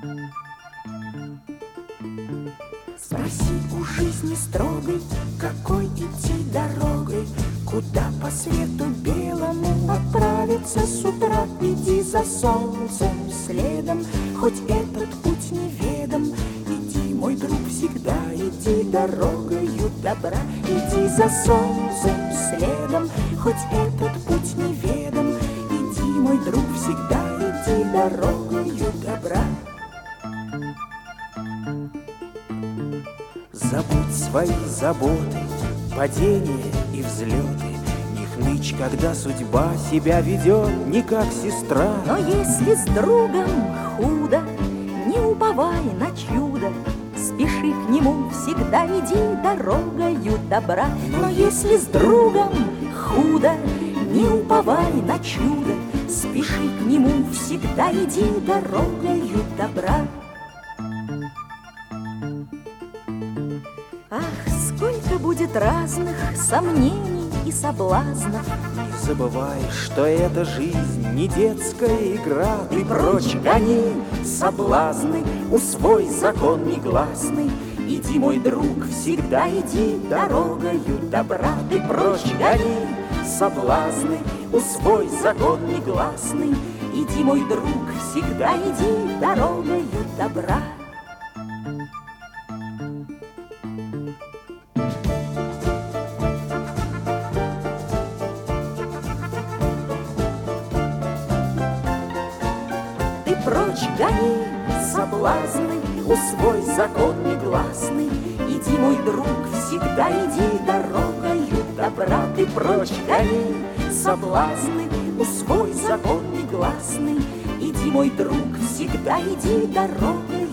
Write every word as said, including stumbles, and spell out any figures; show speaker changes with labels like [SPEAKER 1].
[SPEAKER 1] Спроси у жизни строгой, какой идти дорогой, куда по свету белому отправиться с утра. Иди за солнцем следом, хоть этот путь неведом. Иди, мой друг, всегда иди дорогою добра. Иди за солнцем следом, хоть этот путь неведом. Иди, мой друг, всегда иди дорогою добра. Забудь свои заботы, падения и взлеты. Не хнычь, когда судьба себя ведет не как сестра.
[SPEAKER 2] Но если с другом худо, не уповай на чудо. Спеши к нему, всегда иди дорогою добра. Но если с другом худо, не уповай на чудо. Спеши к нему, всегда иди дорогою добра. Ах, сколько будет разных сомнений и соблазнов.
[SPEAKER 1] Не забывай, что эта жизнь не детская игра.
[SPEAKER 2] Ты прочь гони соблазны, усвой закон негласный. Иди, мой друг, всегда иди дорогою добра. Ты прочь гони соблазны, усвой закон негласный. Иди, мой друг, всегда иди дорогою добра. Прочь гони соблазны, усвой закон негласный. Иди, мой друг, всегда иди дорогою добра. Ты прочь гони соблазны, усвой закон негласный. Иди, мой друг, всегда иди дорогою